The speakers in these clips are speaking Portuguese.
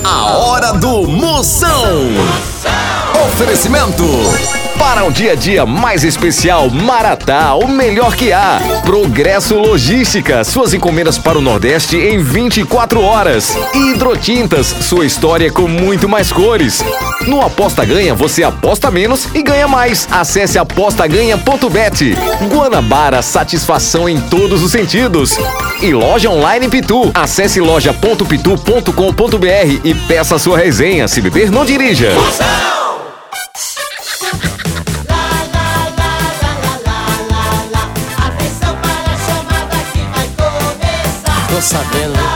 A hora do Moção. Oferecimento. Para um dia a dia mais especial, Maratá, o melhor que há. Progresso Logística, suas encomendas para o Nordeste em 24 horas. Hidrotintas, sua história com muito mais cores. No Aposta Ganha, você aposta menos e ganha mais. Acesse apostaganha.bet. Guanabara, satisfação em todos os sentidos. E loja online Pitu. Acesse loja.pitu.com.br e peça sua resenha. Se beber, não dirija. Tô sabendo, né?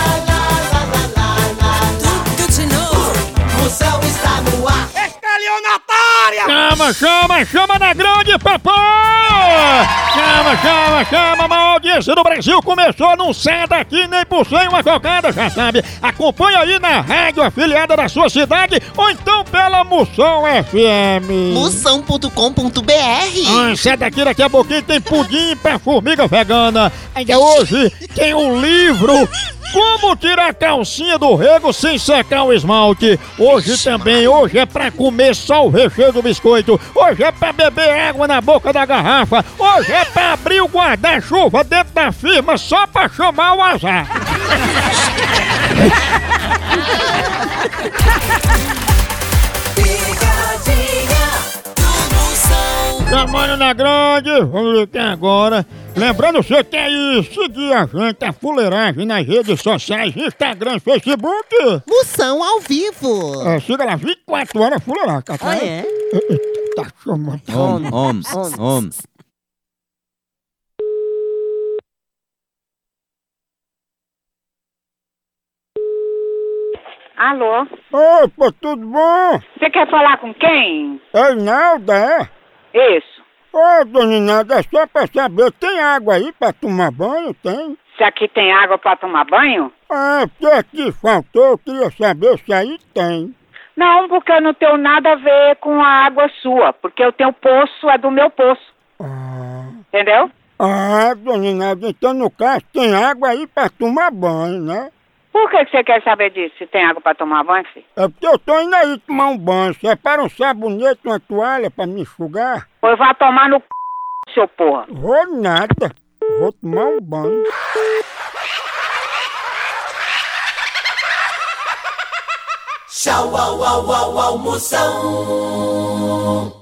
Tudo de novo. Moção está no ar. Escalionatária. Chama na grande, papai! Chama, a maior audiência do Brasil começou, não sai daqui nem por sem uma cocada, já sabe. Acompanha aí na rádio afiliada da sua cidade ou então pela Moção FM. Moção.com.br. Sai daqui a pouquinho tem pudim pra formiga vegana. Ainda hoje tem um livro... Como tirar a calcinha do rego sem secar o esmalte? Hoje é pra comer só o recheio do biscoito. Hoje é pra beber água na boca da garrafa. Hoje é pra abrir o guarda-chuva dentro da firma só pra chamar o azar. Chamando na grande, vamos ligar agora. Lembrando, você quer aí seguir a gente, a fuleiragem nas redes sociais, Instagram, Facebook. Moção ao vivo. Siga lá, 24 horas fuleiragem. Tá, Ah, é? Tá chamando. Homem. Alô? Opa, tudo bom? Você quer falar com quem? É Inalda, é? Isso. Ô, dona Inalda, é só pra saber, tem água aí pra tomar banho? Tem? Se aqui tem água pra tomar banho? Porque aqui faltou, eu queria saber se aí tem. Não, porque eu não tenho nada a ver com a água sua. Porque eu tenho poço, é do meu poço. Entendeu? Dona Inalda, então no caso tem água aí pra tomar banho, né? Por que você quer saber disso, se tem água pra tomar banho, filho? É porque eu tô indo aí tomar um banho. Separa um sabonete, uma toalha pra me enxugar. Pois vá tomar no seu porra. Vou nada. Vou tomar um banho. Tchau, au, au, au, au, Moção.